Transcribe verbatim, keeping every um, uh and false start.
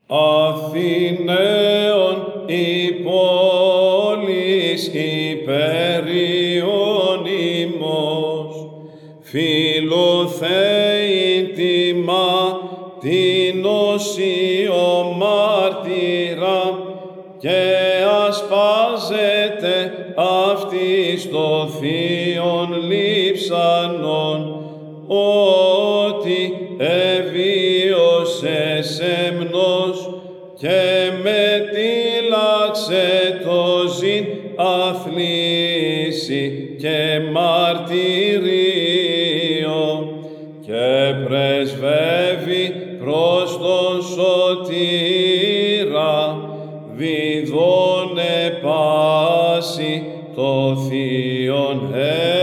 Αθηναίων η πόλης υπερίων ημός, φιλοθέη τιμά την οσίω μάρτυρα, και ασπάζεται αυτής το θείον λείψανον, ότι εβίωσε σεμνός και μετήλαξε το ζήν αθλήσει και μαρτυρίο, και πρεσβεύει προς τον σωτήρα, διδώνε πάση το θείον